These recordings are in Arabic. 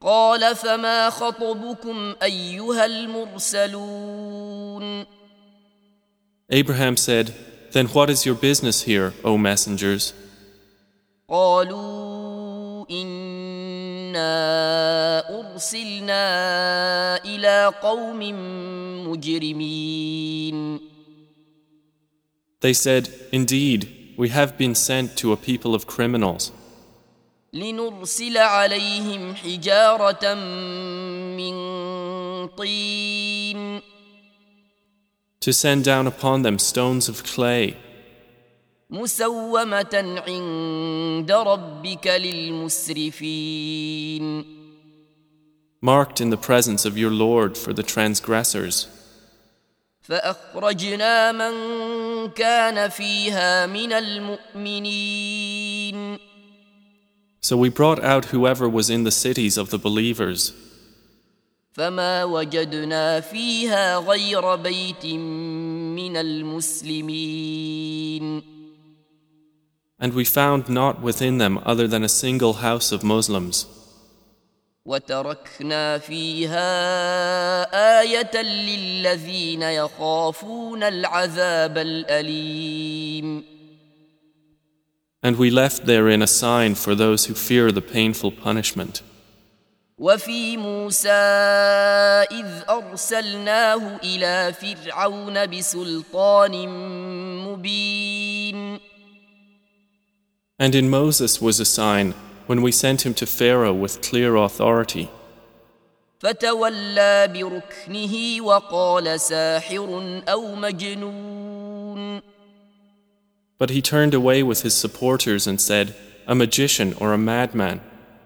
قال فما خطبكم أيها المرسلون Abraham said, Then what is your business here, O messengers? قالوا إنا أرسلنا إلى قوم مجرمين They said, Indeed, we have been sent to a people of criminals, لنرسل عليهم حجارة من طين to send down upon them stones of clay, مسومة عند ربك للمسرفين marked in the presence of your Lord for the transgressors. فأخرجنا من كان فيها من المؤمنين So we brought out whoever was in the cities of the believers, فما وجدنا فيها غير بيت من المسلمين and we found not within them other than a single house of Muslims. وتركنا فيها آية للذين يخافون العذاب الأليم And we left therein a sign for those who fear the painful punishment. وفي موسى إذ أرسلناه إلى فرعون بسلطان مبين And in Moses was a sign when we sent him to Pharaoh with clear authority. فتولى بركنه وقال ساحر أو مجنون But he turned away with his supporters and said, a magician or a madman.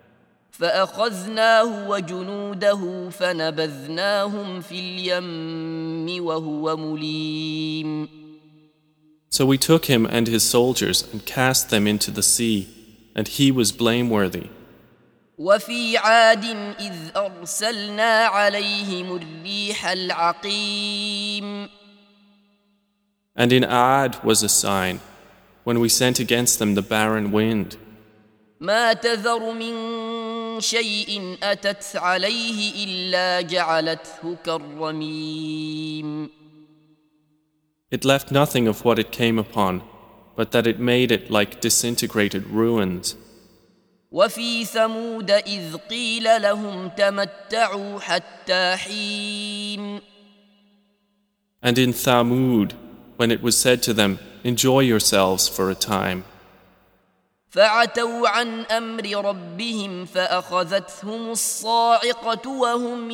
فأخذناه وجنوده فنبذناهم في اليم وهو مليم So we took him and his soldiers and cast them into the sea, and he was blameworthy. وفي عاد إذ أرسلنا عليهم الريح العقيم And in Aad was a sign, when we sent against them the barren wind. ما تذر من شيء أتت عليه إلا جعلته كالرميم It left nothing of what it came upon, but that it made it like disintegrated ruins. وفي ثمود إذ قيل لهم تمتعوا حتى حين And in Thamud, when it was said to them, enjoy yourselves for a time. فعتوا عن أمر ربهم فأخذتهم الصاعقة وهم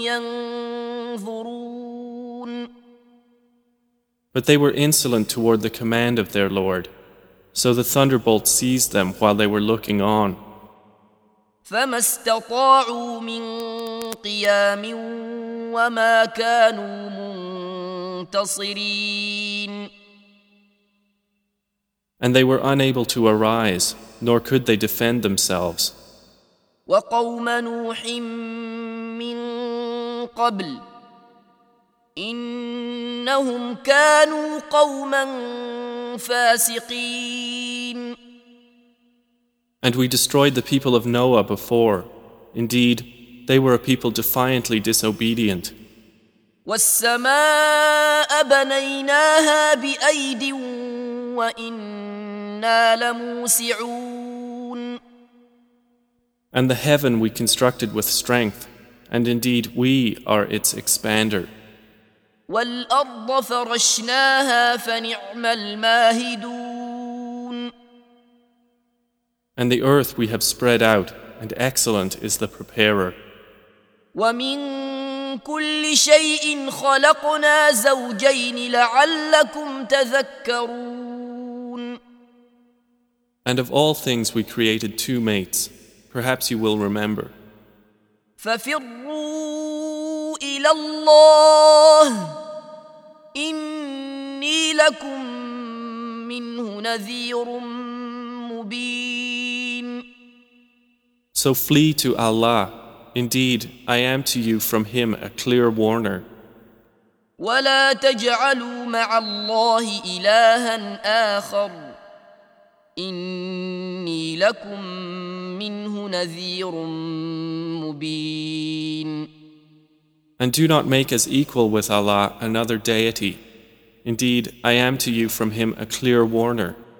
ينظرون But they were insolent toward the command of their Lord, so the thunderbolt seized them while they were looking on. فما استطاعوا من قيام وما كانوا منتصرين And they were unable to arise, nor could they defend themselves. وقوم نوح من قبل إنهم كانوا قوما فاسقين And we destroyed the people of Noah before. Indeed, they were a people defiantly disobedient. والسماء بنيناها بأيد وإنا لموسعون And the heaven we constructed with strength, and indeed we are its expander. والأرض فرشناها فنعم الماهدون And the earth we have spread out, and excellent is the preparer. ومن كل شيء خلقنا زوجين لعلكم تذكرون And of all things we created two mates. Perhaps you will remember. ففروا إلى الله إني لكم منه نذير مبين So flee to Allah. Indeed, I am to you from Him a clear warner. ولا تجعلوا مع الله إلها آخر إني لكم منه نذير مبين And do not make as equal with Allah another deity. Indeed, I am to you from Him a clear warner.